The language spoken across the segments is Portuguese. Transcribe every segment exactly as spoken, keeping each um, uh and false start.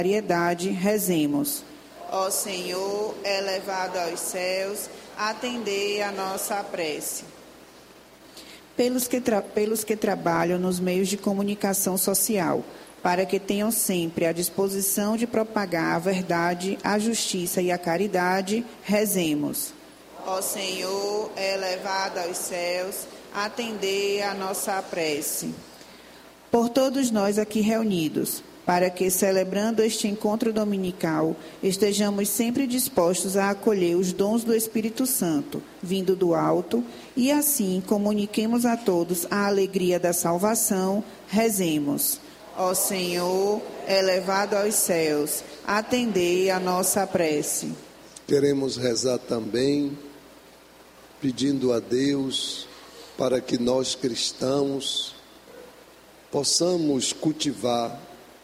caridade, rezemos. Ó Senhor, elevado aos céus, atendei a nossa prece. Pelos que, tra- pelos que trabalham nos meios de comunicação social, para que tenham sempre a disposição de propagar a verdade, a justiça e a caridade, rezemos. Ó Senhor, elevado aos céus, atendei a nossa prece. Por todos nós aqui reunidos, para que, celebrando este encontro dominical, estejamos sempre dispostos a acolher os dons do Espírito Santo, vindo do alto, e assim comuniquemos a todos a alegria da salvação, rezemos. Ó Senhor, elevado aos céus, atendei a nossa prece. Queremos rezar também, pedindo a Deus para que nós cristãos possamos cultivar,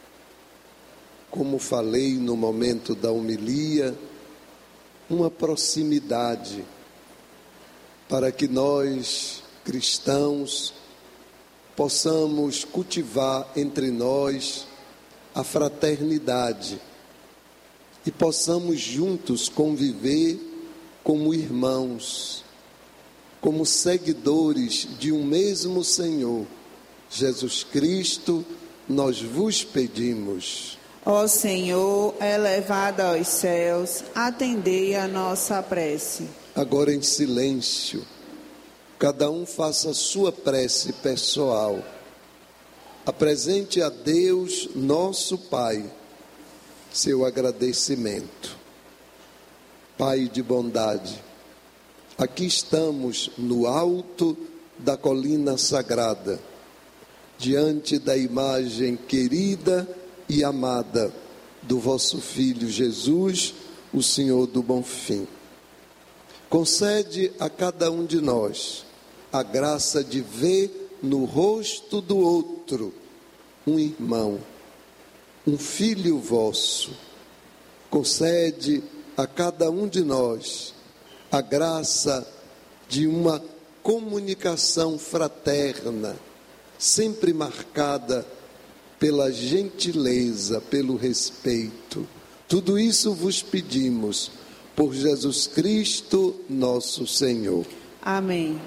como falei no momento da homilia, uma proximidade, para que nós, cristãos, possamos cultivar entre nós a fraternidade e possamos juntos conviver como irmãos, como seguidores de um mesmo Senhor, Jesus Cristo, nós vos pedimos. Ó Senhor, elevado aos céus, atendei a nossa prece. Agora em silêncio, cada um faça a sua prece pessoal. Apresente a Deus, nosso Pai, seu agradecimento. Pai de bondade, aqui estamos no alto da colina sagrada, diante da imagem querida e amada do vosso Filho Jesus, o Senhor do Bonfim. Concede a cada um de nós a graça de ver no rosto do outro um irmão, um filho vosso. Concede a cada um de nós a graça de uma comunicação fraterna, sempre marcada pela gentileza, pelo respeito. Tudo isso vos pedimos por Jesus Cristo, nosso Senhor. Amém.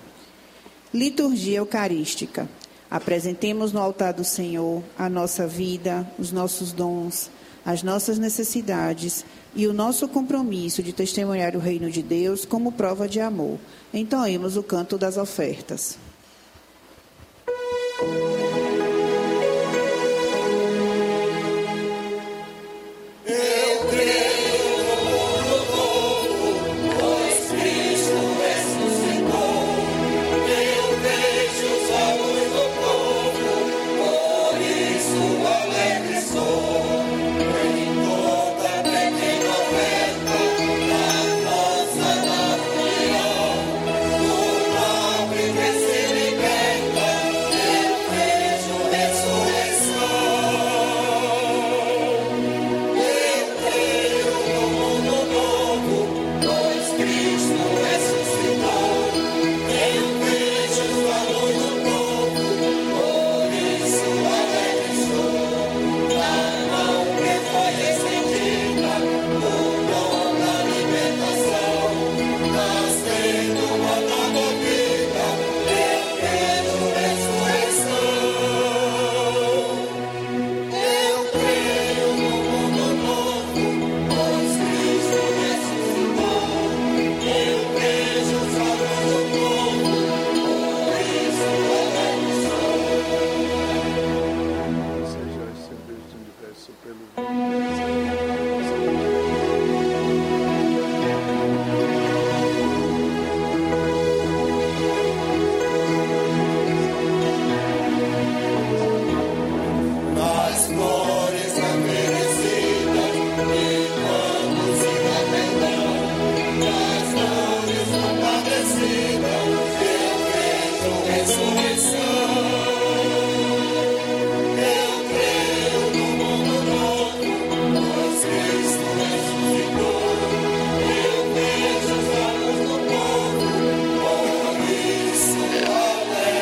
Liturgia Eucarística. Apresentemos no altar do Senhor a nossa vida, os nossos dons, as nossas necessidades e o nosso compromisso de testemunhar o reino de Deus como prova de amor. Entoemos o canto das ofertas.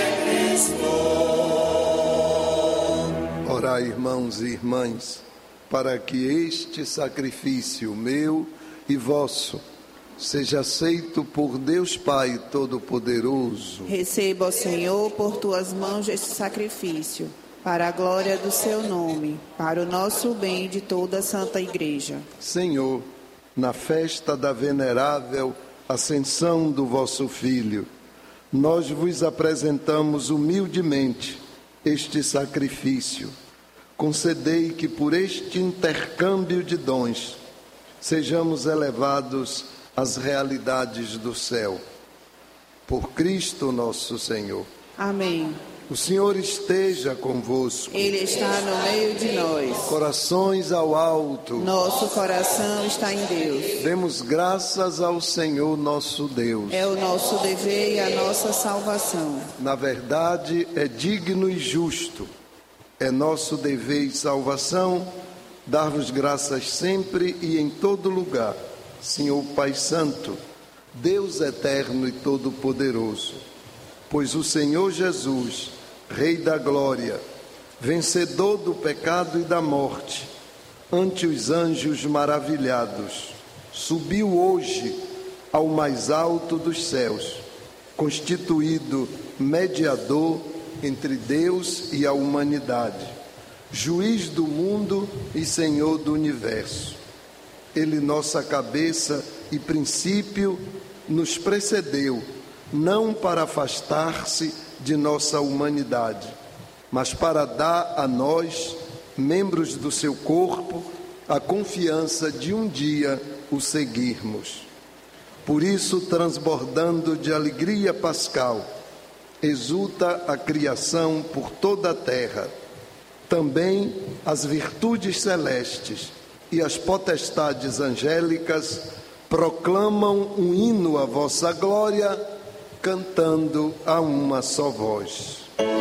Irmãos e irmãs, para que este sacrifício meu e vosso seja aceito por Deus Pai Todo-Poderoso. Receba, ó Senhor, por tuas mãos este sacrifício, para a glória do seu nome, para o nosso bem e de toda a Santa Igreja. Senhor, na festa da venerável ascensão do vosso Filho, nós vos apresentamos humildemente este sacrifício. Concedei que por este intercâmbio de dons sejamos elevados às realidades do céu. Por Cristo nosso Senhor. Amém. O Senhor esteja convosco. Ele está no meio de nós. Corações ao alto. Nosso coração está em Deus. Demos graças ao Senhor nosso Deus. É o nosso dever e a nossa salvação. Na verdade, é digno e justo. É nosso dever e salvação dar-vos graças sempre e em todo lugar, Senhor Pai Santo, Deus eterno e todo-poderoso. Pois o Senhor Jesus, Rei da Glória, vencedor do pecado e da morte, ante os anjos maravilhados, subiu hoje ao mais alto dos céus, constituído mediador entre Deus e a humanidade, juiz do mundo e Senhor do universo. Ele, nossa cabeça e princípio, nos precedeu, não para afastar-se de nossa humanidade, mas para dar a nós, membros do seu corpo, a confiança de um dia o seguirmos. Por isso, transbordando de alegria pascal, exulta a criação por toda a terra. Também as virtudes celestes e as potestades angélicas proclamam um hino à vossa glória, cantando a uma só voz.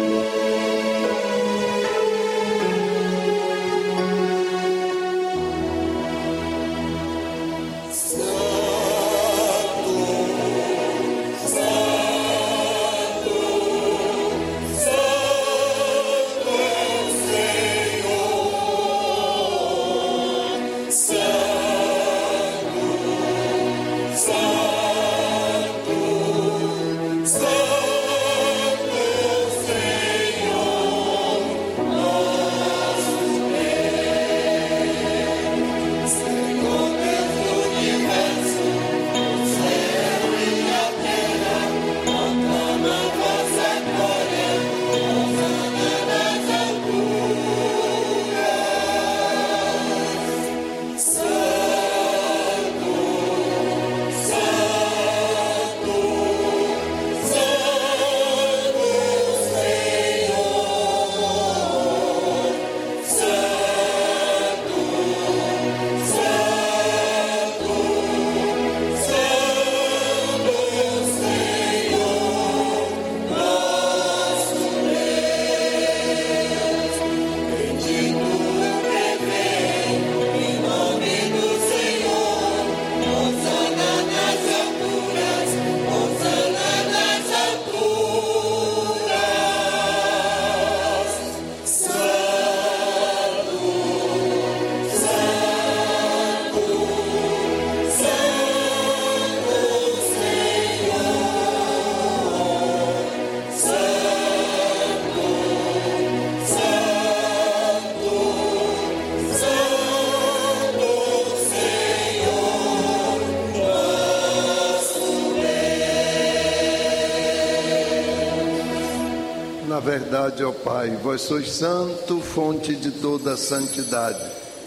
Na verdade, ó Pai, vós sois santo, fonte de toda a santidade.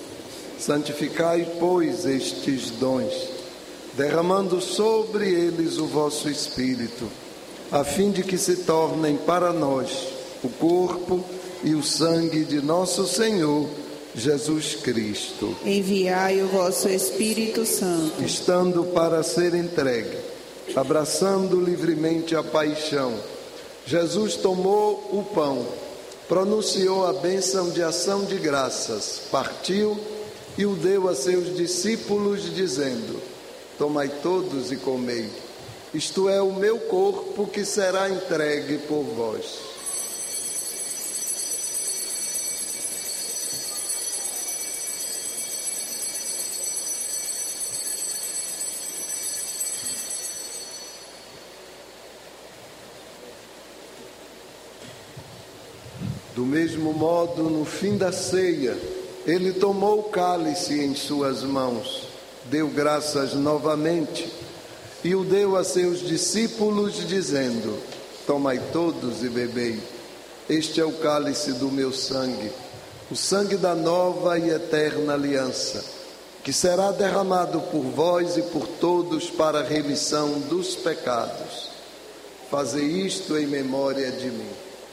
Santificai, pois, estes dons, derramando sobre eles o vosso Espírito, a fim de que se tornem para nós o corpo e o sangue de nosso Senhor Jesus Cristo. Enviai o vosso Espírito Santo, Estando para ser entregue, abraçando livremente a paixão, Jesus tomou o pão, pronunciou a bênção de ação de graças, partiu e o deu a seus discípulos, dizendo: tomai todos e comei, isto é o meu corpo que será entregue por vós. Do mesmo modo, no fim da ceia, ele tomou o cálice em suas mãos, deu graças novamente e o deu a seus discípulos, dizendo: tomai todos e bebei. Este é o cálice do meu sangue, o sangue da nova e eterna aliança, que será derramado por vós e por todos para a remissão dos pecados. Fazei isto em memória de mim.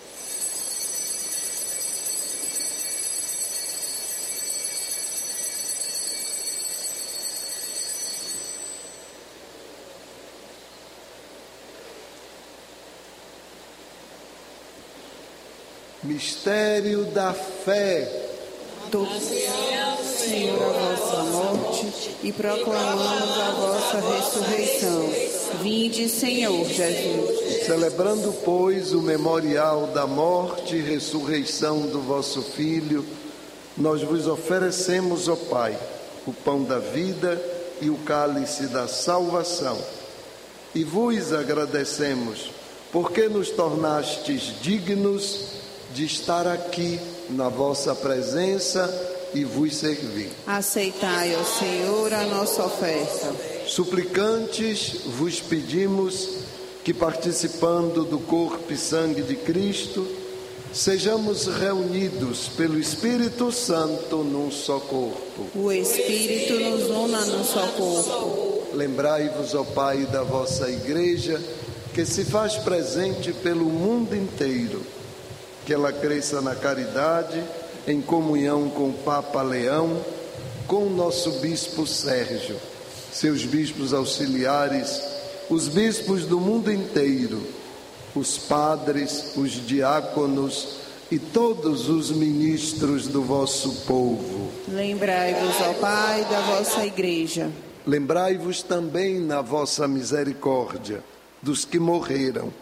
Mistério da fé. Anunciamos, Senhor, a vossa morte e proclamamos a vossa ressurreição. Vinde, Senhor Jesus. Celebrando, pois, o memorial da morte e ressurreição do vosso Filho, nós vos oferecemos, ó Pai, o pão da vida e o cálice da salvação. E vos agradecemos, porque nos tornastes dignos de estar aqui na vossa presença e vos servir. Aceitai, ó Senhor, a nossa oferta. Suplicantes, vos pedimos que, participando do corpo e sangue de Cristo, sejamos reunidos pelo Espírito Santo num só corpo. O Espírito nos una num só corpo. Lembrai-vos, ó Pai, da vossa Igreja, que se faz presente pelo mundo inteiro, que ela cresça na caridade, em comunhão com o Papa Leão, com o nosso Bispo Sérgio, seus bispos auxiliares, os bispos do mundo inteiro, os padres, os diáconos e todos os ministros do vosso povo. Lembrai-vos, ó Pai, da vossa Igreja. Lembrai-vos também, na vossa misericórdia, dos que morreram.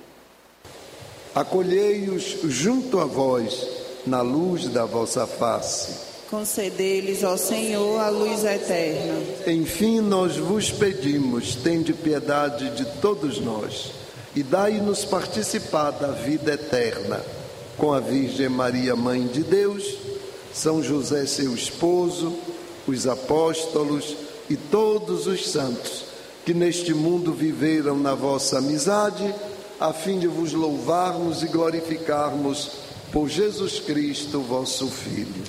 Acolhei-os junto a vós, na luz da vossa face. Concedei-lhes, ó Senhor, a luz eterna. Enfim, nós vos pedimos, tende piedade de todos nós, e dai-nos participar da vida eterna, com a Virgem Maria, Mãe de Deus, São José, seu esposo, os apóstolos e todos os santos, que neste mundo viveram na vossa amizade, a fim de vos louvarmos e glorificarmos por Jesus Cristo, vosso Filho.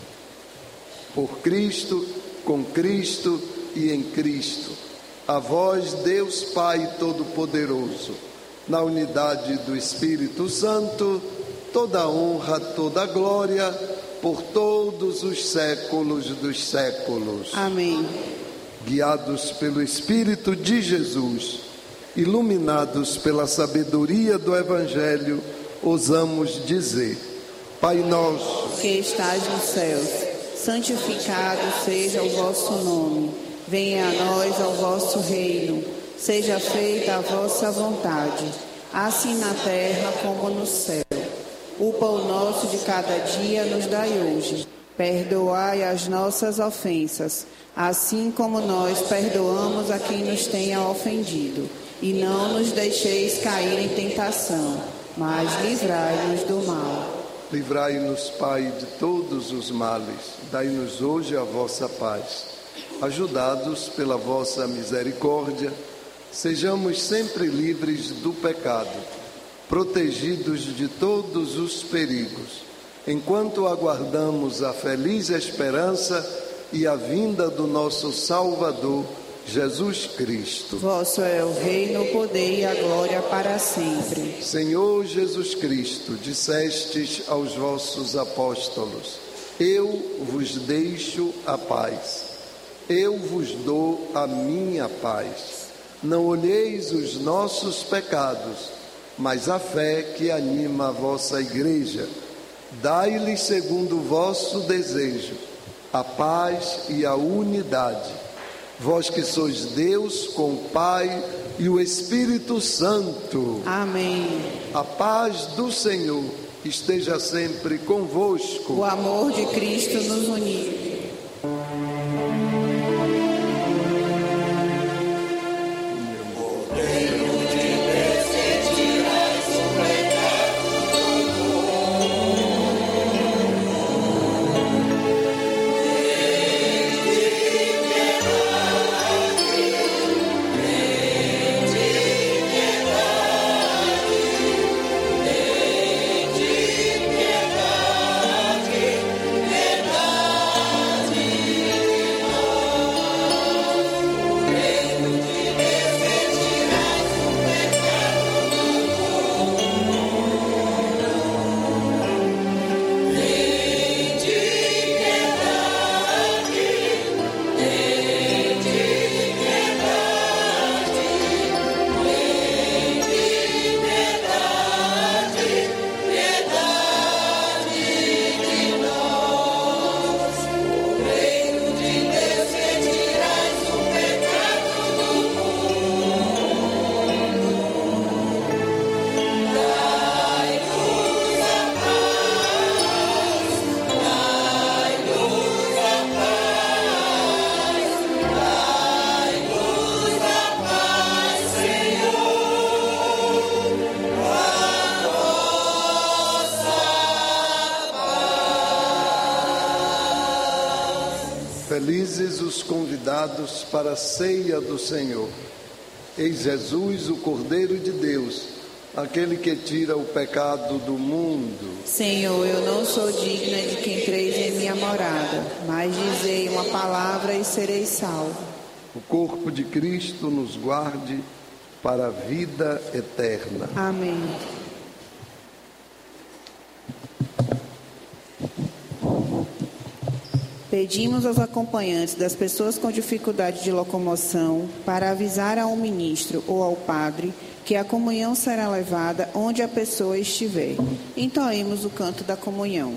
Por Cristo, com Cristo e em Cristo, a vós, Deus Pai Todo-Poderoso, na unidade do Espírito Santo, toda a honra, toda a glória, por todos os séculos dos séculos. Amém. Guiados pelo Espírito de Jesus, iluminados pela sabedoria do Evangelho, ousamos dizer: Pai nosso, que estais nos céus, santificado seja o vosso nome. Venha a nós o vosso reino. Seja feita a vossa vontade, assim na terra como no céu. O pão nosso de cada dia nos dai hoje. Perdoai as nossas ofensas, assim como nós perdoamos a quem nos tenha ofendido. E não nos deixeis cair em tentação, mas livrai-nos do mal. Livrai-nos, Pai, de todos os males. Dai-nos hoje a vossa paz. Ajudados pela vossa misericórdia, sejamos sempre livres do pecado, protegidos de todos os perigos, enquanto aguardamos a feliz esperança e a vinda do nosso Salvador, Jesus Cristo. Vosso é o reino, o poder e a glória para sempre. Senhor Jesus Cristo, dissestes aos vossos apóstolos: eu vos deixo a paz, eu vos dou a minha paz. Não olheis os nossos pecados, mas a fé que anima a vossa Igreja. Dai-lhes, segundo o vosso desejo, a paz e a unidade. Vós que sois Deus com o Pai e o Espírito Santo. Amém. A paz do Senhor esteja sempre convosco. O amor de Cristo nos uniu. felizes os convidados para a ceia do Senhor. Eis Jesus, o Cordeiro de Deus, aquele que tira o pecado do mundo. Senhor, eu não sou digna de que entreis em minha morada, mas dizei uma palavra e serei salvo. O corpo de Cristo nos guarde para a vida eterna. Amém. Pedimos aos acompanhantes das pessoas com dificuldade de locomoção para avisar ao ministro ou ao padre que a comunhão será levada onde a pessoa estiver. Entoemos o canto da comunhão.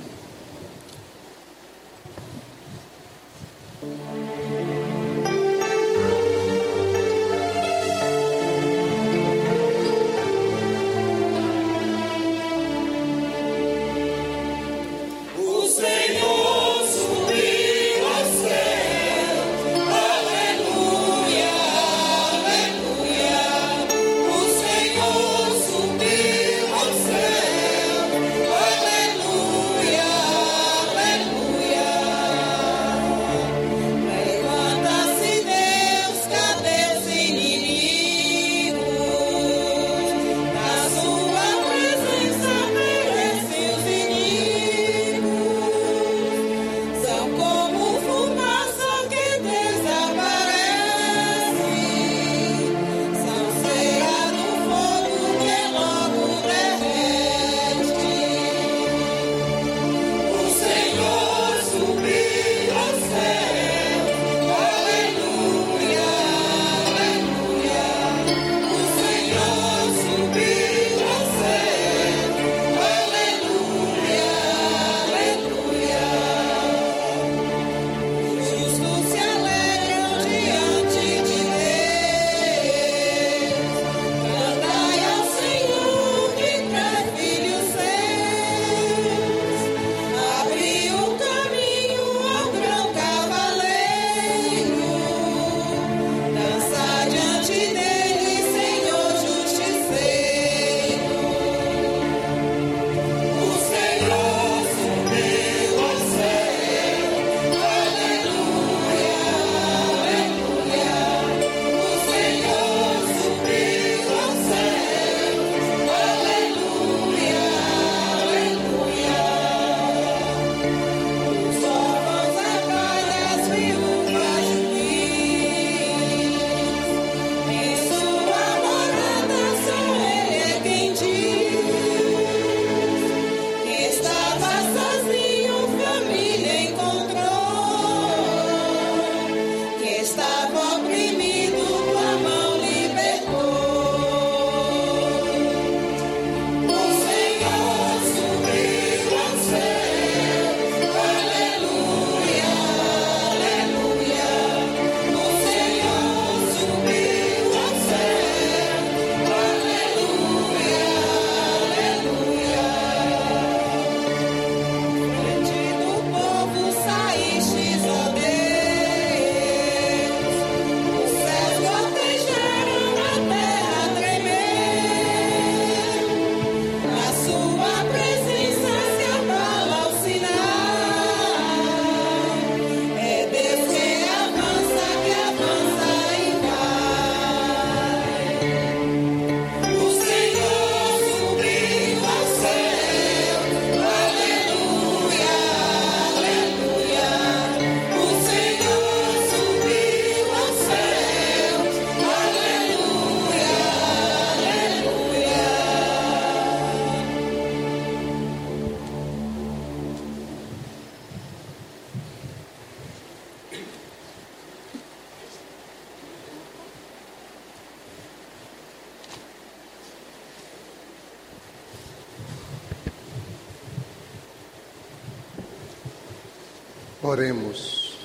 Oremos.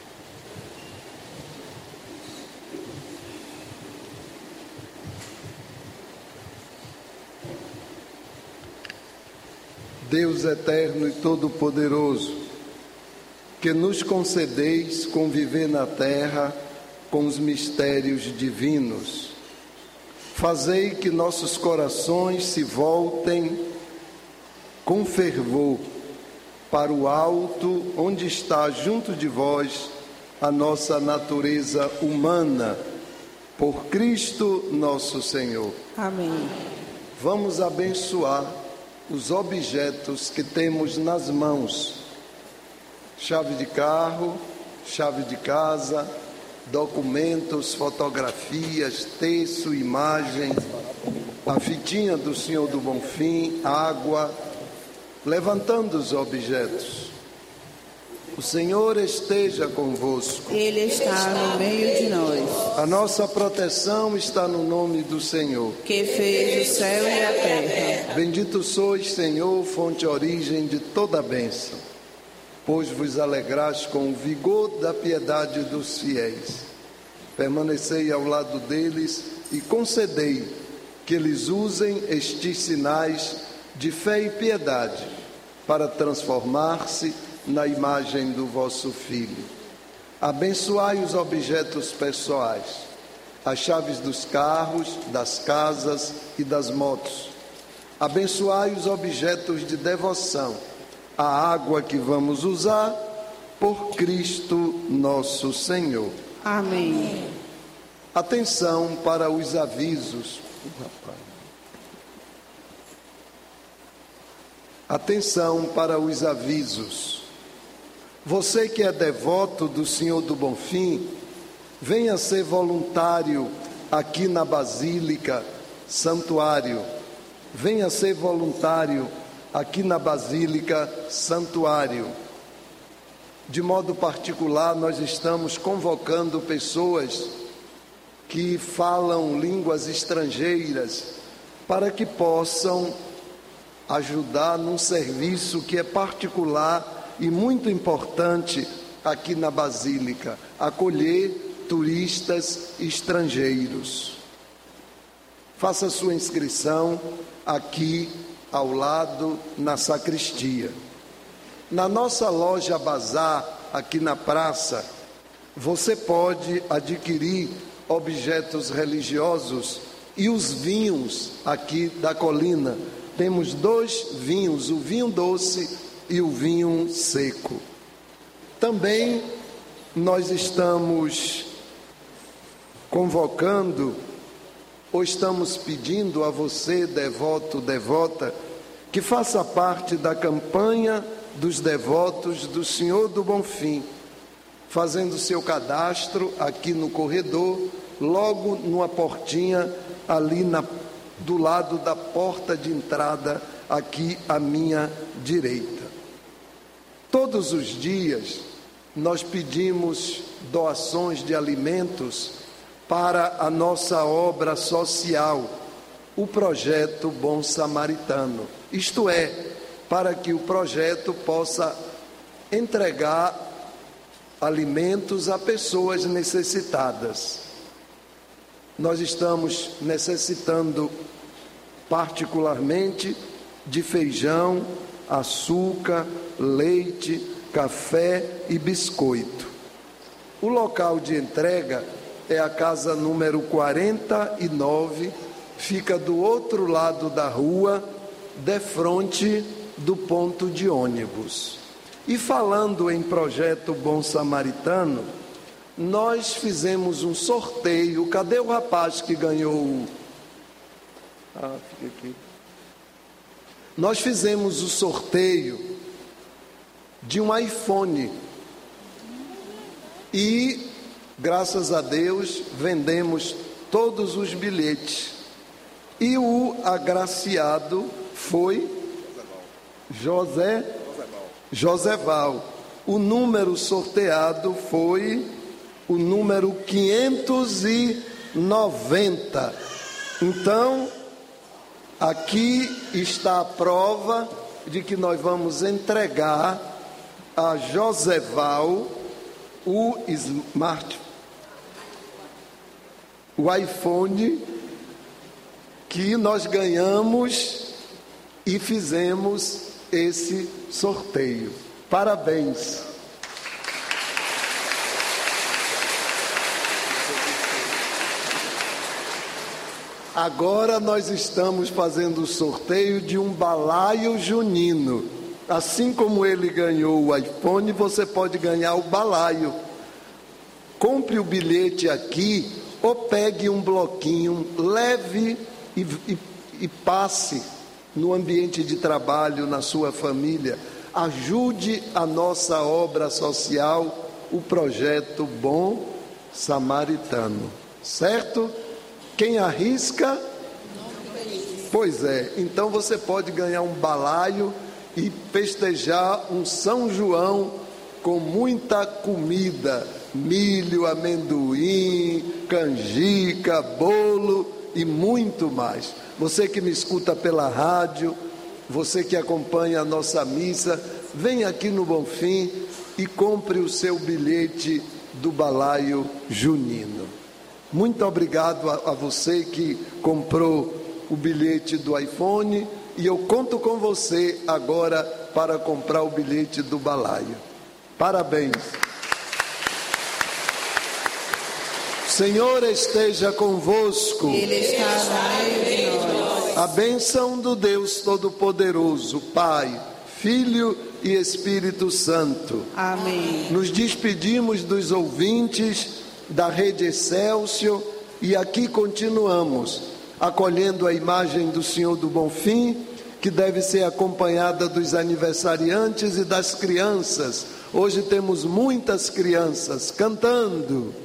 Deus eterno e todo-poderoso, que nos concedeis conviver na terra com os mistérios divinos, fazei que nossos corações se voltem com fervor para o alto, onde está junto de vós a nossa natureza humana, por Cristo nosso Senhor. Amém. Vamos abençoar os objetos que temos nas mãos: chave de carro, chave de casa, documentos, fotografias, texto, imagem, a fitinha do Senhor do Bonfim, água, levantando os objetos. O Senhor esteja convosco. Ele está no meio de nós. A nossa proteção está no nome do Senhor, que fez o céu e a terra. Bendito sois, Senhor, fonte e origem de toda a bênção, pois vos alegrais com o vigor da piedade dos fiéis. Permanecei ao lado deles e concedei que eles usem estes sinais de fé e piedade para transformar-se na imagem do vosso Filho. Abençoai os objetos pessoais, as chaves dos carros, das casas e das motos. Abençoai os objetos de devoção, a água que vamos usar, por Cristo nosso Senhor. Amém. Atenção para os avisos. Atenção para os avisos. Você que é devoto do Senhor do Bonfim, venha ser voluntário aqui na Basílica Santuário. Venha ser voluntário aqui na Basílica Santuário. De modo particular, nós estamos convocando pessoas que falam línguas estrangeiras para que possam ajudar num serviço que é particular e muito importante aqui na Basílica: acolher turistas estrangeiros. Faça sua inscrição aqui ao lado, na sacristia. Na nossa loja Bazar, aqui na praça, você pode adquirir objetos religiosos e os vinhos aqui da colina. Temos dois vinhos, o vinho doce e o vinho seco. Também nós estamos convocando, ou estamos pedindo a você, devoto, devota, que faça parte da campanha dos devotos do Senhor do Bonfim, fazendo seu cadastro aqui no corredor, logo numa portinha ali na, do lado da porta de entrada, aqui à minha direita. Todos os dias nós pedimos doações de alimentos para a nossa obra social, o projeto Bom Samaritano. Isto é, para que o projeto possa entregar alimentos a pessoas necessitadas. Nós estamos necessitando particularmente de feijão, açúcar, leite, café e biscoito. O local de entrega é a casa número quarenta e nove, fica do outro lado da rua, defronte do ponto de ônibus. E falando em projeto Bom Samaritano, nós fizemos um sorteio. Cadê o rapaz que ganhou o... Ah, fica aqui. Nós fizemos o sorteio de um iPhone e, graças a Deus, vendemos todos os bilhetes. E o agraciado foi José Joseval. O número sorteado foi o número quinhentos e noventa. Então, aqui está a prova de que nós vamos entregar a Joseval o smart, o iPhone que nós ganhamos e fizemos esse sorteio. Parabéns. Agora nós estamos fazendo o sorteio de um balaio junino. Assim como ele ganhou o iPhone, você pode ganhar o balaio. compre o bilhete aqui ou pegue um bloquinho, leve e, e, e passe no ambiente de trabalho, na sua família. Ajude a nossa obra social, o projeto Bom Samaritano, certo? Quem arrisca? Pois é, então você pode ganhar um balaio e festejar um São João com muita comida, milho, amendoim, canjica, bolo e muito mais. Você que me escuta pela rádio, você que acompanha a nossa missa, vem aqui no Bonfim e compre o seu bilhete do balaio junino. Muito obrigado a, a você que comprou o bilhete do iPhone, e eu conto com você agora para comprar o bilhete do balaio. Parabéns. O Senhor esteja convosco. Ele está no meio de nós. A bênção do Deus Todo-Poderoso, Pai, Filho e Espírito Santo. Amém. Nos despedimos dos ouvintes da Rede Excelsior e aqui continuamos acolhendo a imagem do Senhor do Bonfim, que deve ser acompanhada dos aniversariantes e das crianças. Hoje temos muitas crianças cantando.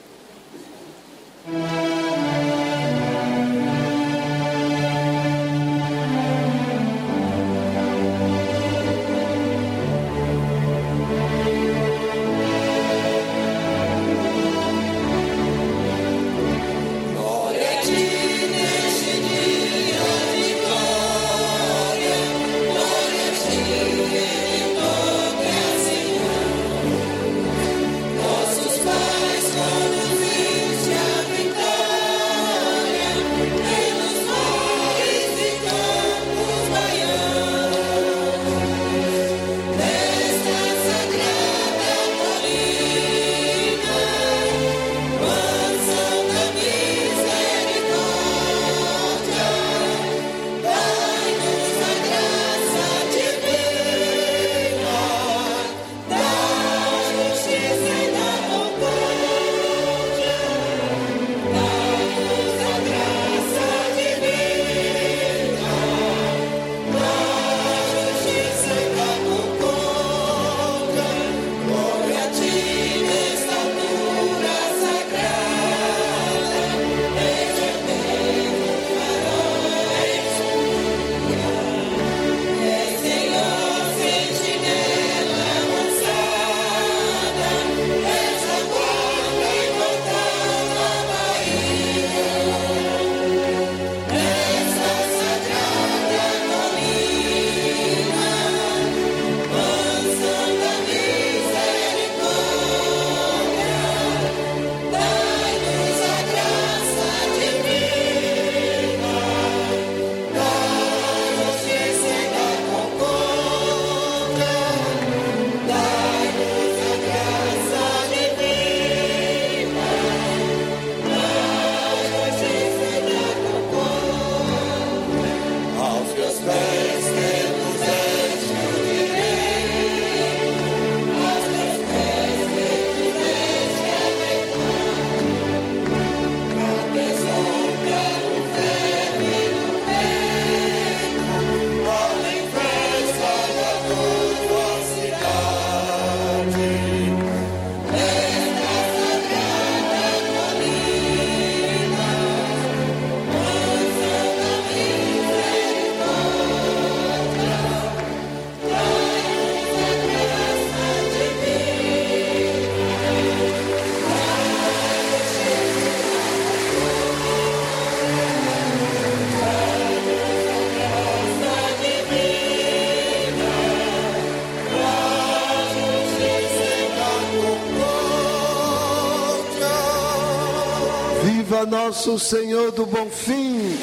Viva nosso Senhor do Bonfim!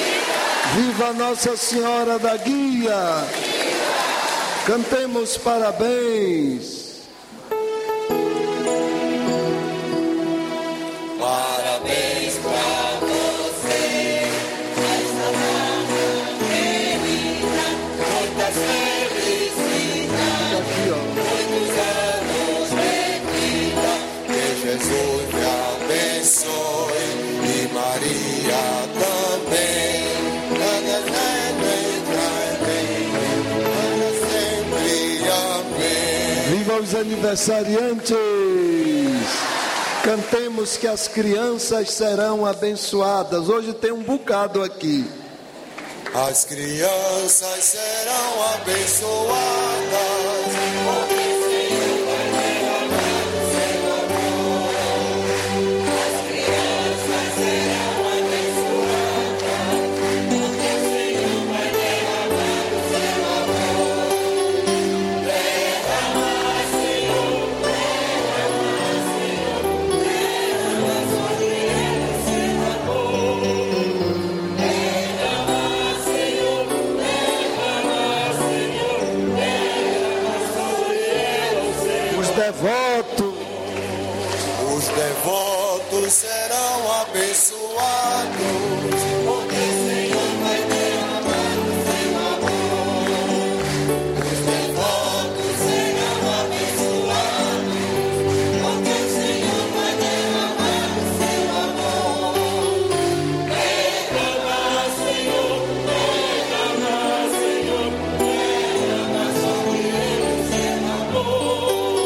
Viva Nossa Senhora da Guia! Cantemos parabéns! Parabéns pra você, esta data querida, muitas felicidades, Aqui, ó. muitos anos de vida, que Jesus os aniversariantes. Cantemos que as crianças serão abençoadas. Hoje tem um bocado aqui. As crianças serão abençoadas. Devoto. Os devotos serão abençoados, porque o Senhor vai derramar o seu amor. Os devotos serão abençoados, porque o Senhor vai derramar o seu amor. Derrama, Senhor, derrama, Senhor, derrama sobre ele o seu amor.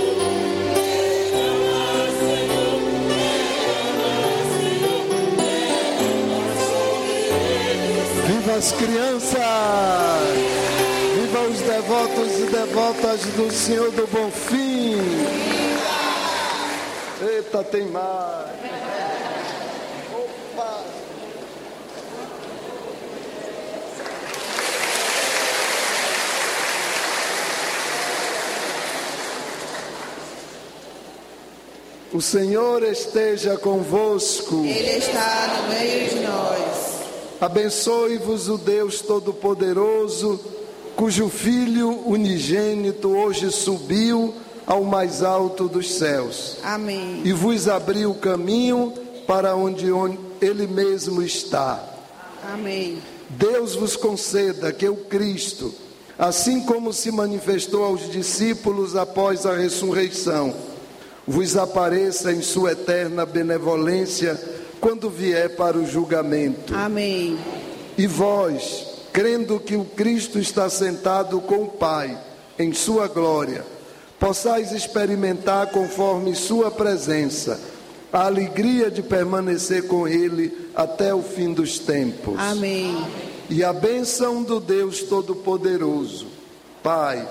Viva as crianças! Viva os devotos e devotas do Senhor do Bonfim! Eita, tem mais! Opa! O Senhor esteja convosco. Ele está no meio de nós. Abençoe-vos o Deus Todo-Poderoso, cujo Filho unigênito hoje subiu ao mais alto dos céus. Amém. E vos abriu o caminho para onde Ele mesmo está. Amém. Deus vos conceda que o Cristo, assim como se manifestou aos discípulos após a ressurreição, vos apareça em sua eterna benevolência quando vier para o julgamento. Amém. E vós, crendo que o Cristo está sentado com o Pai em sua glória, possais experimentar conforme sua presença a alegria de permanecer com Ele até o fim dos tempos. Amém. E a bênção do Deus Todo-Poderoso, Pai,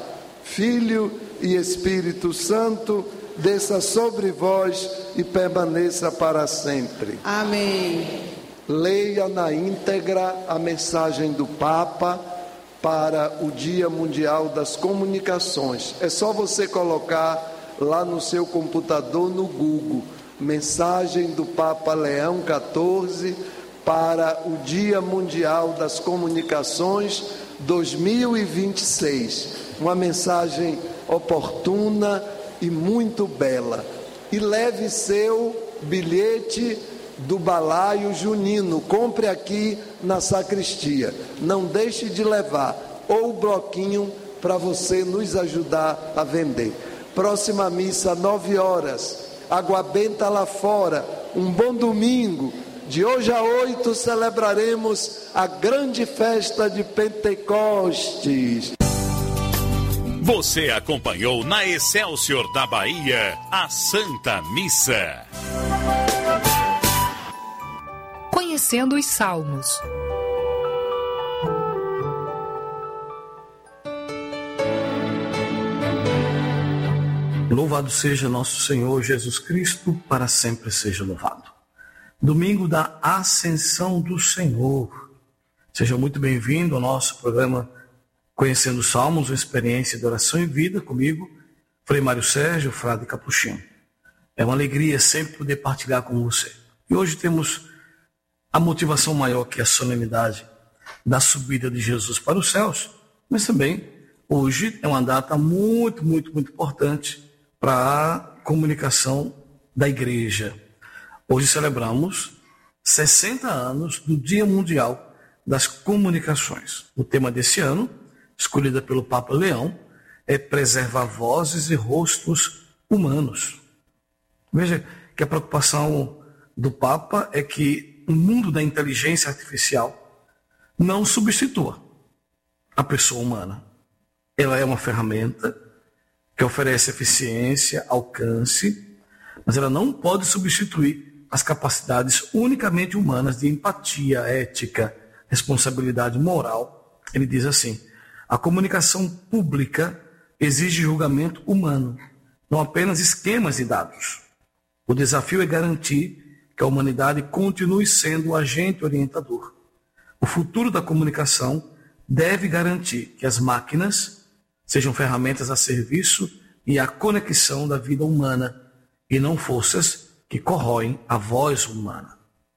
Filho e Espírito Santo, desça sobre vós e permaneça para sempre. Amém. Leia na íntegra a mensagem do Papa para o Dia Mundial das Comunicações. É só você colocar lá no seu computador no Google, mensagem do Papa Leão quatorze para o Dia Mundial das Comunicações dois mil e vinte e seis. Uma mensagem oportuna e muito bela. E leve seu bilhete do balaio junino, compre aqui na sacristia, não deixe de levar, ou o bloquinho para você nos ajudar a vender. Próxima missa, nove horas, Água Benta lá fora. Um bom domingo. De hoje a oito celebraremos a grande festa de Pentecostes. Você acompanhou na Excelsior da Bahia a Santa Missa. Conhecendo os Salmos. Louvado seja nosso Senhor Jesus Cristo, para sempre seja louvado. Domingo da Ascensão do Senhor. Seja muito bem-vindo ao nosso programa Conhecendo os Salmos, uma experiência de oração e vida comigo, Frei Mário Sérgio, frade capuchinho. É uma alegria sempre poder partilhar com você. E hoje temos a motivação maior, que é a solenidade da subida de Jesus para os céus, mas também hoje é uma data muito, muito, muito importante para a comunicação da igreja. Hoje celebramos sessenta anos do Dia Mundial das Comunicações. O tema desse ano, escolhida pelo Papa Leão, é preservar vozes e rostos humanos. Veja que a preocupação do Papa é que o mundo da inteligência artificial não substitua a pessoa humana. Ela é uma ferramenta que oferece eficiência, alcance, mas ela não pode substituir as capacidades unicamente humanas de empatia, ética, responsabilidade moral. Ele diz assim: a comunicação pública exige julgamento humano, não apenas esquemas de dados. O desafio é garantir que a humanidade continue sendo o agente orientador. O futuro da comunicação deve garantir que as máquinas sejam ferramentas a serviço e a conexão da vida humana, e não forças que corroem a voz humana.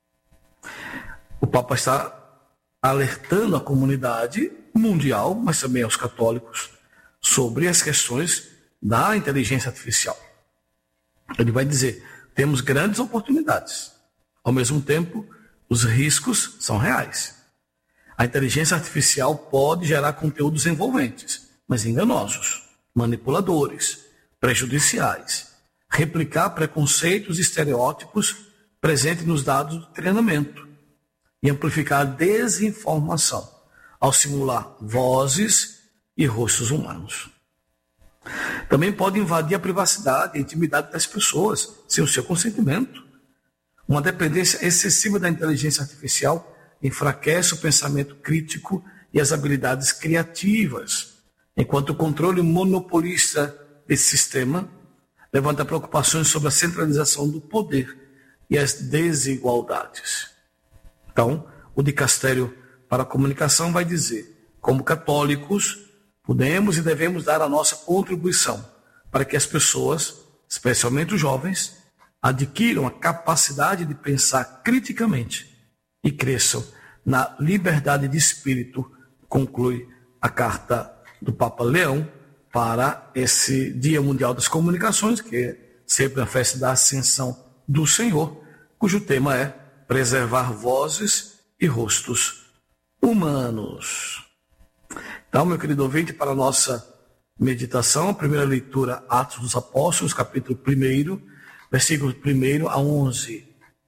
O Papa está alertando a comunidade mundial, mas também aos católicos, sobre as questões da inteligência artificial. Ele vai dizer: temos grandes oportunidades. Ao mesmo tempo, os riscos são reais. A inteligência artificial pode gerar conteúdos envolventes, mas enganosos, manipuladores, prejudiciais, replicar preconceitos e estereótipos presentes nos dados do treinamento e amplificar a desinformação ao simular vozes e rostos humanos. Também pode invadir a privacidade e a intimidade das pessoas sem o seu consentimento. Uma dependência excessiva da inteligência artificial enfraquece o pensamento crítico e as habilidades criativas, enquanto o controle monopolista desse sistema levanta preocupações sobre a centralização do poder e as desigualdades. Então, o Dicastério para a Comunicação vai dizer: como católicos, podemos e devemos dar a nossa contribuição para que as pessoas, especialmente os jovens, adquiram a capacidade de pensar criticamente e cresçam na liberdade de espírito, conclui a carta do Papa Leão para esse Dia Mundial das Comunicações, que é sempre a festa da Ascensão do Senhor, cujo tema é preservar vozes e rostos humanos. Então, meu querido ouvinte, para a nossa meditação, a primeira leitura, Atos dos Apóstolos, capítulo um, versículos um a onze.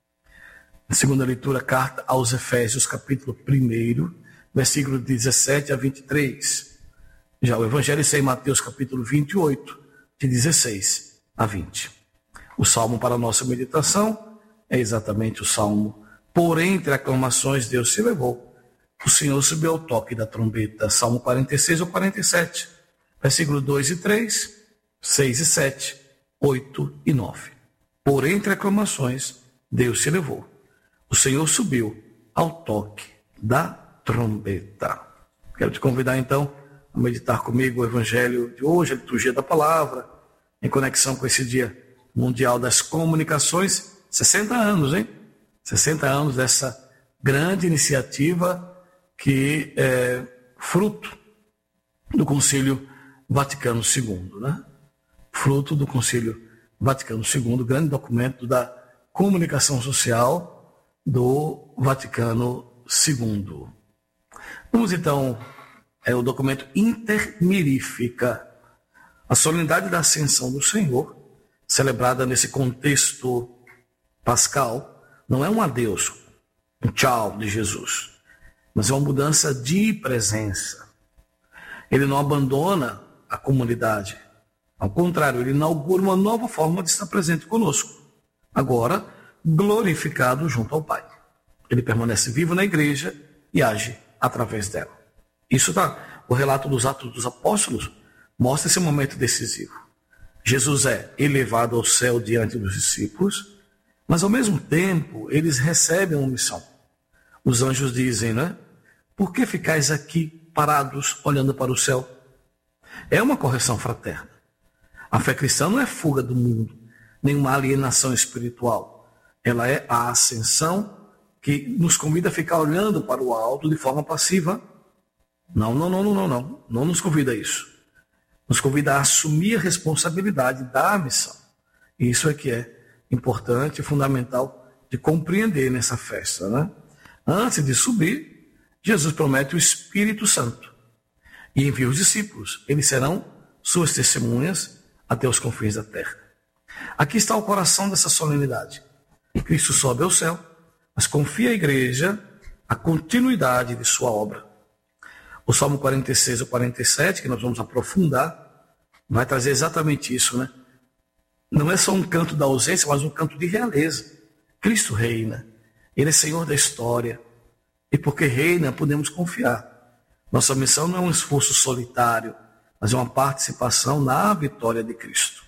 A segunda leitura, carta aos Efésios, capítulo um, versículos dezessete a vinte e três. Já o Evangelho em Mateus, capítulo vinte e oito, de dezesseis a vinte. O salmo para a nossa meditação é exatamente o salmo: por entre aclamações Deus se levou, o Senhor subiu ao toque da trombeta. Salmo quarenta e seis ou quarenta e sete, versículos dois e três, seis e sete, oito e nove. Por entre aclamações Deus se levou, o Senhor subiu ao toque da trombeta. Quero te convidar então a meditar comigo o Evangelho de hoje, a liturgia da palavra, em conexão com esse Dia Mundial das Comunicações. sessenta anos, hein? sessenta anos dessa grande iniciativa que é fruto do Concílio Vaticano segundo, né? Fruto do Concílio Vaticano segundo, grande documento da comunicação social do Vaticano segundo. Vamos então, é o documento Intermirífica, a solenidade da Ascensão do Senhor, celebrada nesse contexto pascal, não é um adeus, um tchau de Jesus, mas é uma mudança de presença. Ele não abandona a comunidade, ao contrário, ele inaugura uma nova forma de estar presente conosco, agora glorificado junto ao Pai. Ele permanece vivo na igreja e age através dela. Isso tá, o relato dos Atos dos Apóstolos mostra esse momento decisivo. Jesus é elevado ao céu diante dos discípulos, mas ao mesmo tempo eles recebem uma missão. Os anjos dizem, né? Por que ficais aqui parados olhando para o céu? É uma correção fraterna. A fé cristã não é fuga do mundo, nem uma alienação espiritual. Ela é a ascensão que nos convida a ficar olhando para o alto de forma passiva. Não, não, não, não, não, não. Não nos convida a isso. Nos convida a assumir a responsabilidade da missão. E isso é que é importante e fundamental de compreender nessa festa, né? Antes de subir, Jesus promete o Espírito Santo e envia os discípulos. Eles serão suas testemunhas até os confins da terra. Aqui está o coração dessa solenidade. Cristo sobe ao céu, mas confia à igreja a continuidade de sua obra. O Salmo quarenta e seis ou quarenta e sete, que nós vamos aprofundar, vai trazer exatamente isso, né? Não é só um canto da ausência, mas um canto de realeza. Cristo reina, Ele é Senhor da história, e porque reina, podemos confiar. Nossa missão não é um esforço solitário, mas é uma participação na vitória de Cristo.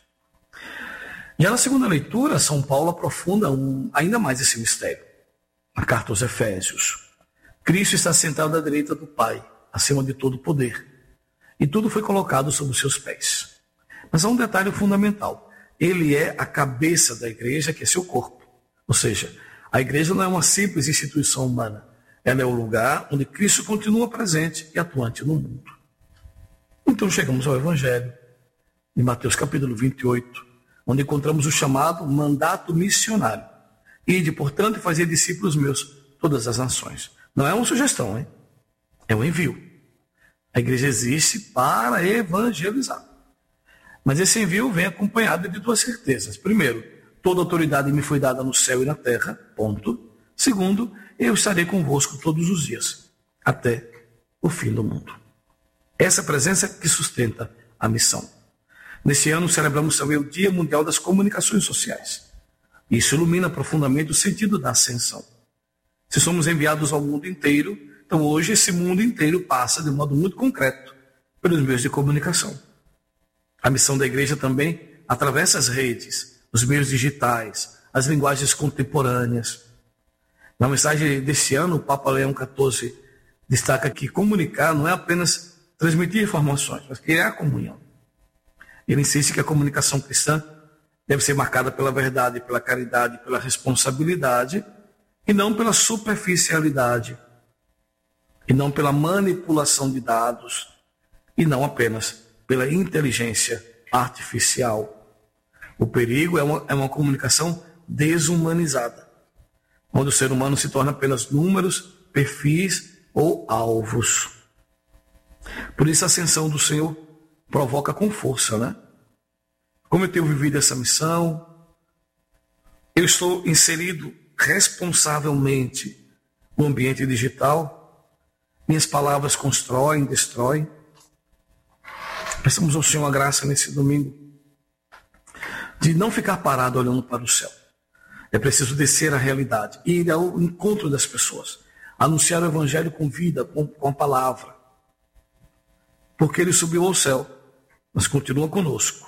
Já na segunda leitura, São Paulo aprofunda um, ainda mais esse mistério. Na carta aos Efésios, Cristo está sentado à direita do Pai, acima de todo poder, e tudo foi colocado sob os seus pés. Mas há um detalhe fundamental. Ele é a cabeça da igreja, que é seu corpo. Ou seja, a igreja não é uma simples instituição humana. Ela é o lugar onde Cristo continua presente e atuante no mundo. Então chegamos ao Evangelho, de Mateus capítulo vinte e oito, onde encontramos o chamado mandato missionário. Ide, portanto, e fazer discípulos meus todas as nações. Não é uma sugestão, hein? É um envio. A igreja existe para evangelizar. Mas esse envio vem acompanhado de duas certezas. Primeiro, toda autoridade me foi dada no céu e na terra, ponto. Segundo, eu estarei convosco todos os dias, até o fim do mundo. Essa presença que sustenta a missão. Neste ano celebramos também o Dia Mundial das Comunicações Sociais. Isso ilumina profundamente o sentido da ascensão. Se somos enviados ao mundo inteiro, então hoje esse mundo inteiro passa de modo muito concreto pelos meios de comunicação. A missão da igreja também atravessa as redes, os meios digitais, as linguagens contemporâneas. Na mensagem deste ano, o Papa Leão quatorze destaca que comunicar não é apenas transmitir informações, mas criar comunhão. Ele insiste que a comunicação cristã deve ser marcada pela verdade, pela caridade, pela responsabilidade, e não pela superficialidade, e não pela manipulação de dados, e não apenas pela inteligência artificial. O perigo é uma, é uma comunicação desumanizada, onde o ser humano se torna apenas números, perfis ou alvos. Por isso a ascensão do Senhor provoca com força, né? Como eu tenho vivido essa missão, eu estou inserido responsavelmente no ambiente digital, minhas palavras constroem, destroem. Peçamos ao Senhor a graça nesse domingo de não ficar parado olhando para o céu. É preciso descer à realidade, ir ao encontro das pessoas, anunciar o Evangelho com vida, com, com a palavra. Porque Ele subiu ao céu, mas continua conosco,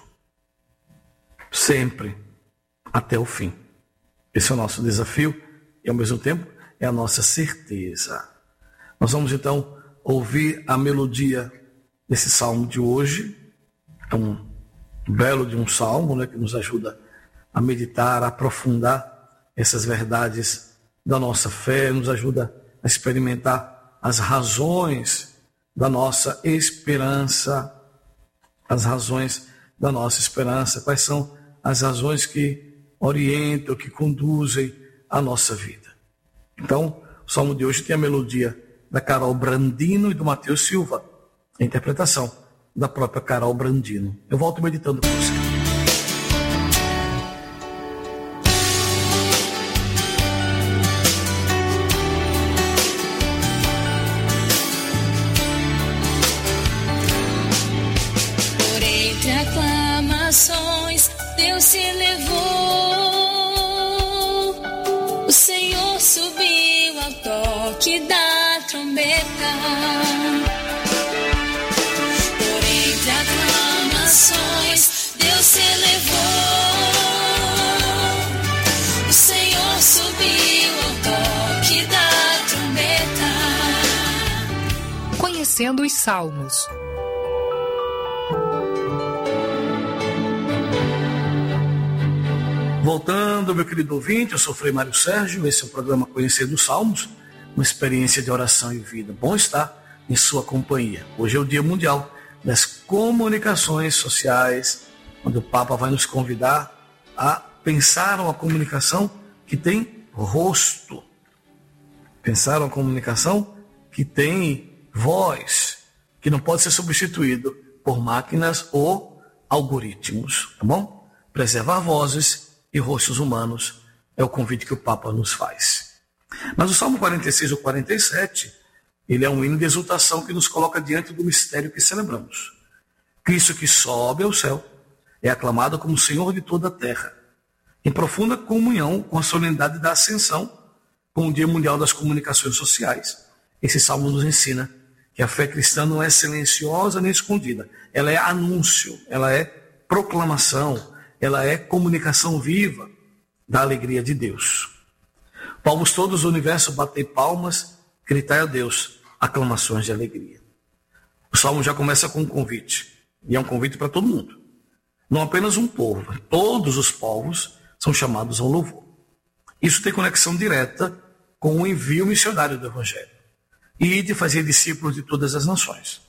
sempre, até o fim. Esse é o nosso desafio e, ao mesmo tempo, é a nossa certeza. Nós vamos, então, ouvir a melodia desse salmo de hoje. É um belo de um salmo, né, que nos ajuda a meditar, a aprofundar essas verdades da nossa fé, nos ajuda a experimentar as razões da nossa esperança, as razões da nossa esperança, quais são as razões que orientam, que conduzem a nossa vida. Então, o salmo de hoje tem a melodia da Carol Brandino e do Mateus Silva, a interpretação da própria Carol Brandino. Eu volto meditando com você. Deus se elevou, o Senhor subiu ao toque da trombeta. Por entre aclamações, Deus se elevou, o Senhor subiu ao toque da trombeta. Conhecendo os Salmos. Voltando, meu querido ouvinte, eu sou Frei Mário Sérgio, esse é o programa Conhecendo os Salmos, uma experiência de oração e vida. Bom estar em sua companhia. Hoje é o Dia Mundial das Comunicações Sociais, onde o Papa vai nos convidar a pensar uma comunicação que tem rosto, pensar uma comunicação que tem voz, que não pode ser substituído por máquinas ou algoritmos, tá bom? Preservar vozes e rostos humanos é o convite que o Papa nos faz. Mas o Salmo quarenta e seis ou quarenta e sete, ele é um hino de exultação que nos coloca diante do mistério que celebramos. Cristo que sobe ao céu é aclamado como Senhor de toda a terra, em profunda comunhão com a solenidade da Ascensão, com o Dia Mundial das Comunicações Sociais. Esse salmo nos ensina que a fé cristã não é silenciosa nem escondida. Ela é anúncio, ela é proclamação, ela é comunicação viva da alegria de Deus. Povos todos do universo, batei palmas, gritai a Deus, aclamações de alegria. O salmo já começa com um convite, e é um convite para todo mundo. Não apenas um povo, todos os povos são chamados ao louvor. Isso tem conexão direta com o envio missionário do Evangelho e de fazer discípulos de todas as nações.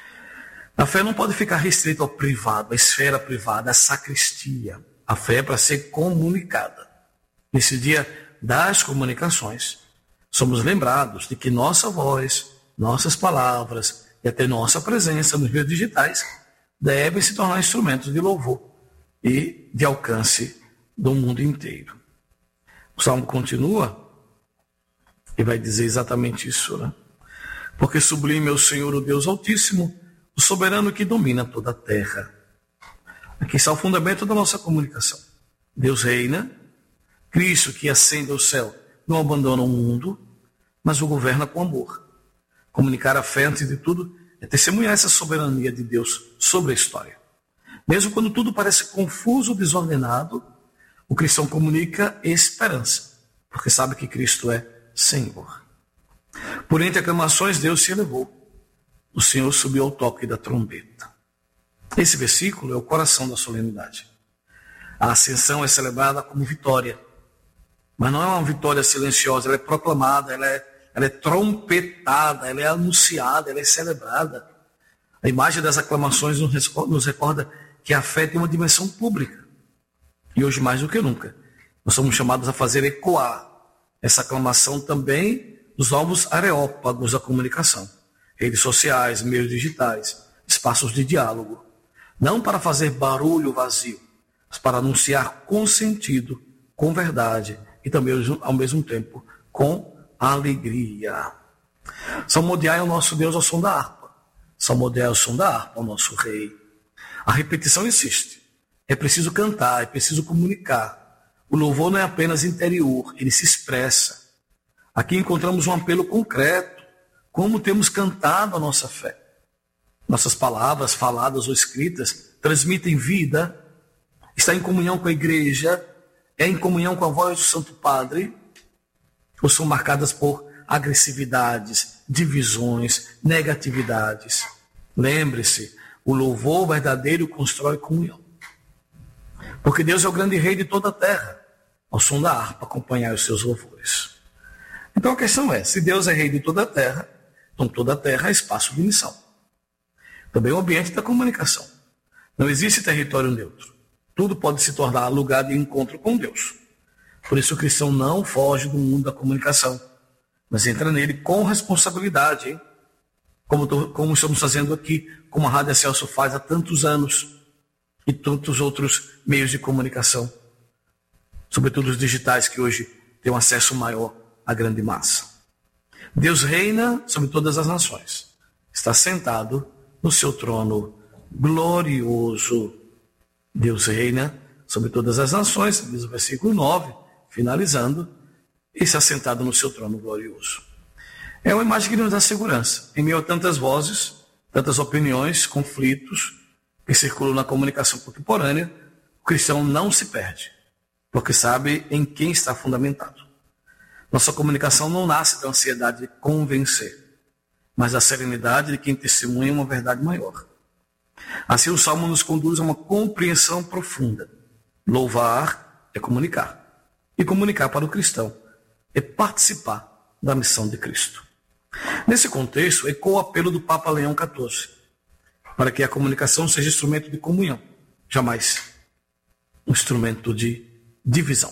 A fé não pode ficar restrita ao privado, à esfera privada, à sacristia. A fé é para ser comunicada. Nesse dia das comunicações, somos lembrados de que nossa voz, nossas palavras e até nossa presença nos meios digitais devem se tornar instrumentos de louvor e de alcance do mundo inteiro. O salmo continua e vai dizer exatamente isso, né? Porque sublime é o Senhor, o Deus Altíssimo, o soberano que domina toda a terra. Aqui está o fundamento da nossa comunicação. Deus reina, Cristo que ascende ao céu não abandona o mundo, mas o governa com amor. Comunicar a fé, antes de tudo, é testemunhar essa soberania de Deus sobre a história. Mesmo quando tudo parece confuso, desordenado, o cristão comunica esperança, porque sabe que Cristo é Senhor. Por entre aclamações, Deus se elevou. O Senhor subiu ao toque da trombeta. Esse versículo é o coração da solenidade. A ascensão é celebrada como vitória, mas não é uma vitória silenciosa, ela é proclamada, ela é, ela é trompetada, ela é anunciada, ela é celebrada. A imagem das aclamações nos recorda que a fé tem uma dimensão pública. E hoje, mais do que nunca, nós somos chamados a fazer ecoar essa aclamação também nos novos areópagos da comunicação, redes sociais, meios digitais, espaços de diálogo, não para fazer barulho vazio, mas para anunciar com sentido, com verdade e também ao mesmo tempo com alegria. Salmodiai é o nosso Deus ao som da harpa, salmodiai é o som da harpa, o nosso Rei. A repetição insiste, é preciso cantar, é preciso comunicar. O louvor não é apenas interior, ele se expressa. Aqui encontramos um apelo concreto, como temos cantado a nossa fé. Nossas palavras, faladas ou escritas, transmitem vida, está em comunhão com a igreja, é em comunhão com a voz do Santo Padre, ou são marcadas por agressividades, divisões, negatividades. Lembre-se, o louvor verdadeiro constrói comunhão. Porque Deus é o grande rei de toda a terra. Ao som da harpa, acompanhar os seus louvores. Então a questão é, se Deus é rei de toda a terra, então toda a terra é espaço de missão. Também o ambiente da comunicação. Não existe território neutro. Tudo pode se tornar lugar de encontro com Deus. Por isso o cristão não foge do mundo da comunicação, mas entra nele com responsabilidade, hein? Como, tô, como estamos fazendo aqui, como a Rádio Excelsior faz há tantos anos, e tantos outros meios de comunicação, sobretudo os digitais, que hoje têm um acesso maior à grande massa. Deus reina sobre todas as nações. Está sentado no seu trono glorioso. Deus reina sobre todas as nações, diz o versículo nove, finalizando, e está sentado no seu trono glorioso. É uma imagem que nos dá segurança. Em meio a tantas vozes, tantas opiniões, conflitos que circulam na comunicação contemporânea, o cristão não se perde, porque sabe em quem está fundamentado. Nossa comunicação não nasce da ansiedade de convencer, mas da serenidade de quem testemunha uma verdade maior. Assim o Salmo nos conduz a uma compreensão profunda. Louvar é comunicar. E comunicar para o cristão é participar da missão de Cristo. Nesse contexto, ecoa o apelo do Papa Leão quatorze, para que a comunicação seja instrumento de comunhão, jamais um instrumento de divisão.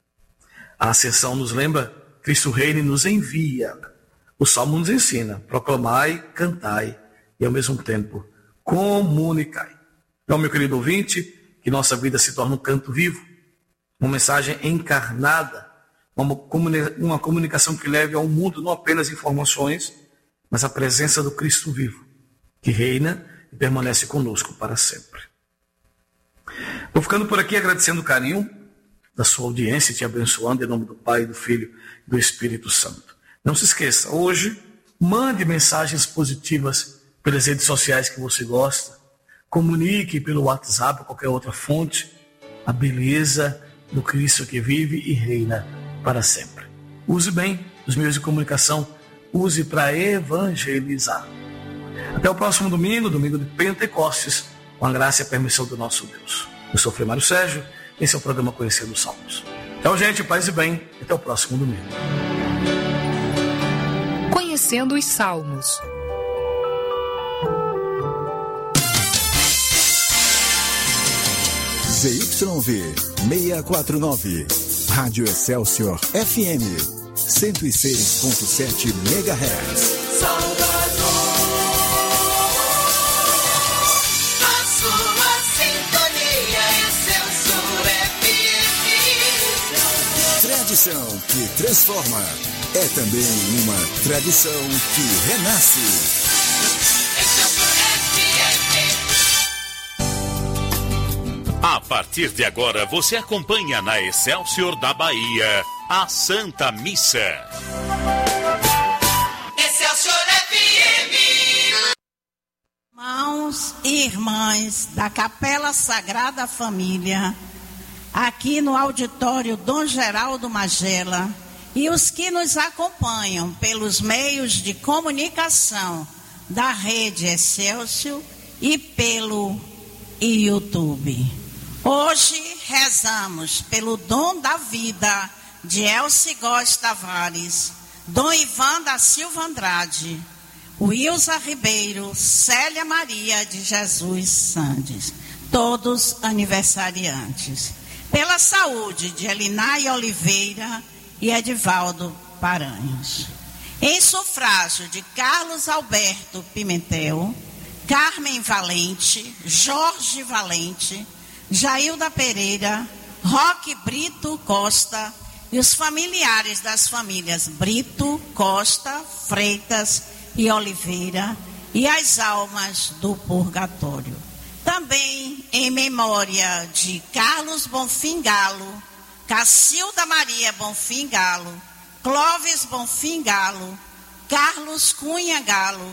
A ascensão nos lembra, Cristo reina e nos envia. O Salmo nos ensina, proclamai, cantai e ao mesmo tempo comunicai. Então, meu querido ouvinte, que nossa vida se torne um canto vivo, uma mensagem encarnada, uma, uma comunicação que leve ao mundo não apenas informações, mas a presença do Cristo vivo, que reina e permanece conosco para sempre. Vou ficando por aqui agradecendo o carinho da sua audiência e te abençoando em nome do Pai, do Filho e do Espírito Santo. Não se esqueça, hoje, mande mensagens positivas pelas redes sociais que você gosta. Comunique pelo WhatsApp ou qualquer outra fonte a beleza do Cristo que vive e reina para sempre. Use bem os meios de comunicação, use para evangelizar. Até o próximo domingo, domingo de Pentecostes, com a graça e a permissão do nosso Deus. Eu sou Frei Mário Sérgio, esse é o programa Conhecendo os Salmos. Então, gente, paz e bem, até o próximo domingo. Conhecendo os Salmos. Z Y V seiscentos e quarenta e nove, Rádio Excelsior F M, cento e seis ponto sete megahertz. Salvador, a sua sintonia Excelsior F M. Tradição que transforma, é também uma tradição que renasce. A partir de agora, você acompanha na Excelsior da Bahia, a Santa Missa. Excelsior F M. Irmãos e irmãs da Capela Sagrada Família, aqui no auditório Dom Geraldo Magela, e os que nos acompanham pelos meios de comunicação da Rede Excelsior e pelo YouTube. Hoje rezamos pelo dom da vida de Elci Góes Tavares, Dom Ivan da Silva Andrade, Wilza Ribeiro, Célia Maria de Jesus Sandes, todos aniversariantes. Pela saúde de Elinai Oliveira e Edivaldo Paranhos. Em sufrágio de Carlos Alberto Pimentel, Carmen Valente, Jorge Valente, Jailda Pereira, Roque Brito Costa e os familiares das famílias Brito, Costa, Freitas e Oliveira e as almas do purgatório. Também em memória de Carlos Bonfim Galo, Cacilda Maria Bonfim Galo, Clóvis Bonfim Galo, Carlos Cunha Galo,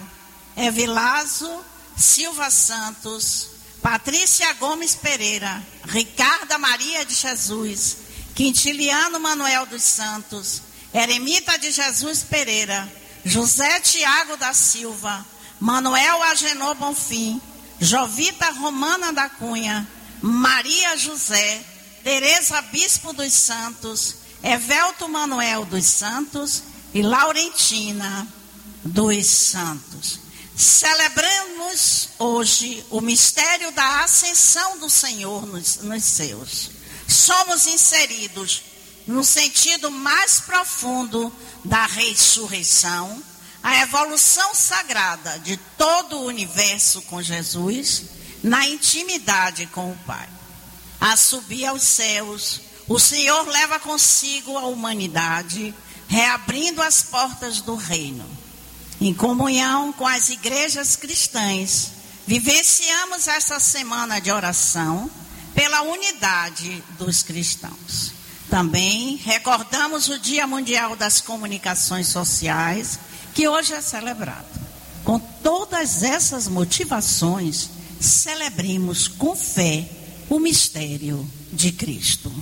Evilazo Silva Santos, Patrícia Gomes Pereira, Ricarda Maria de Jesus, Quintiliano Manuel dos Santos, Eremita de Jesus Pereira, José Tiago da Silva, Manuel Agenor Bonfim, Jovita Romana da Cunha, Maria José, Tereza Bispo dos Santos, Evelto Manuel dos Santos e Laurentina dos Santos. Celebramos hoje o mistério da ascensão do Senhor nos, nos céus. Somos inseridos no sentido mais profundo da ressurreição, a evolução sagrada de todo o universo com Jesus, na intimidade com o Pai. A subir aos céus, o Senhor leva consigo a humanidade, reabrindo as portas do reino. Em comunhão com as igrejas cristãs, vivenciamos essa semana de oração pela unidade dos cristãos. Também recordamos o Dia Mundial das Comunicações Sociais, que hoje é celebrado. Com todas essas motivações, celebremos com fé o mistério de Cristo.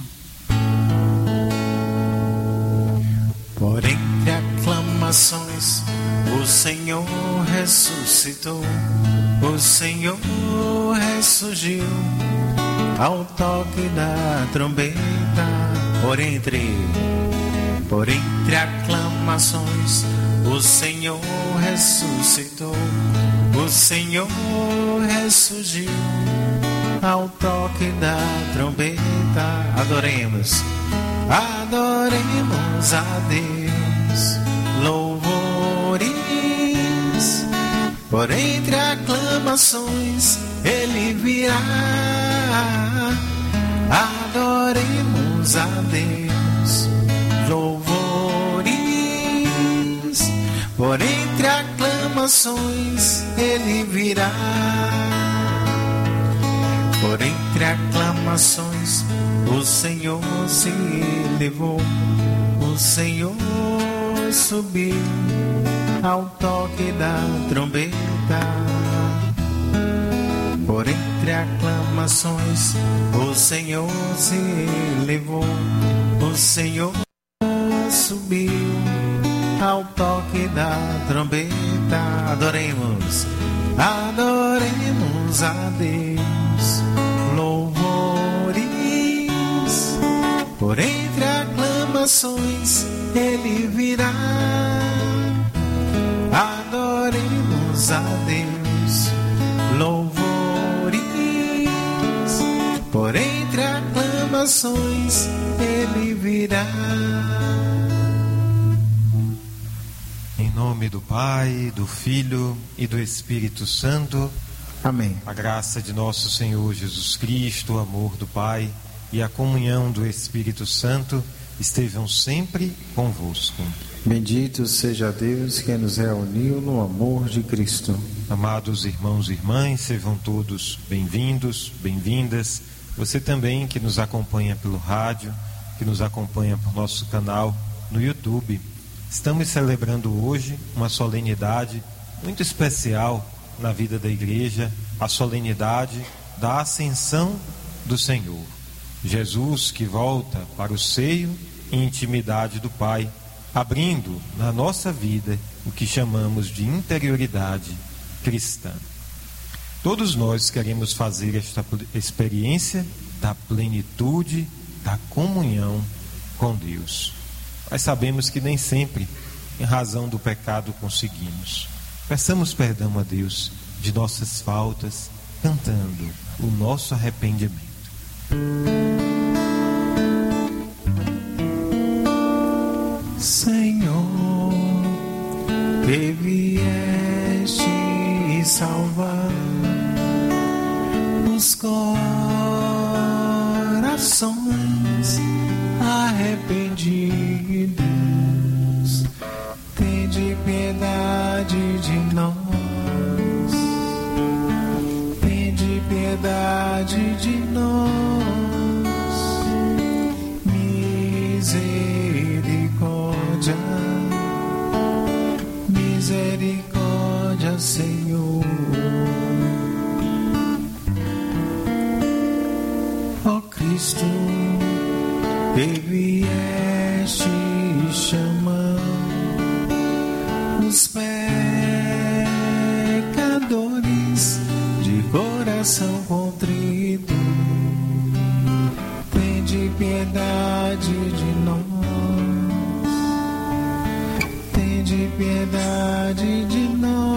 Por entre aclamações, o Senhor ressuscitou, o Senhor ressurgiu, ao toque da trombeta. Por entre, por entre aclamações, o Senhor ressuscitou, o Senhor ressurgiu, ao toque da trombeta. Adoremos, adoremos a Deus, louvores. Por entre aclamações Ele virá. Adoremos a Deus, louvores. Por entre aclamações aclamações ele virá. Por entre aclamações o Senhor se elevou, o Senhor subiu ao toque da trombeta. Por entre aclamações o Senhor se elevou, o Senhor subiu ao toque da trombeta. Adoremos, adoremos a Deus, louvores. Por entre aclamações ele virá. Adoremos a Deus, louvores. Por entre aclamações ele virá. Em nome do Pai, do Filho e do Espírito Santo. Amém. A graça de nosso Senhor Jesus Cristo, o amor do Pai e a comunhão do Espírito Santo estejam sempre convosco. Bendito seja Deus que nos reuniu no amor de Cristo. Amados irmãos e irmãs, sejam todos bem-vindos, bem-vindas. Você também que nos acompanha pelo rádio, que nos acompanha por nosso canal no YouTube. Estamos celebrando hoje uma solenidade muito especial na vida da igreja, a solenidade da Ascensão do Senhor. Jesus que volta para o seio e intimidade do Pai, abrindo na nossa vida o que chamamos de interioridade cristã. Todos nós queremos fazer esta experiência da plenitude, da comunhão com Deus. Mas sabemos que nem sempre, em razão do pecado, conseguimos. Peçamos perdão a Deus de nossas faltas, cantando o nosso arrependimento. Senhor, que vieste salvar os corações arrependidos, tende piedade de nós, tende piedade de nós, misericórdia, misericórdia, Senhor. Ó Cristo, que vieste chamando os pecadores de coração contrito, tende piedade de nós, tende piedade de nós,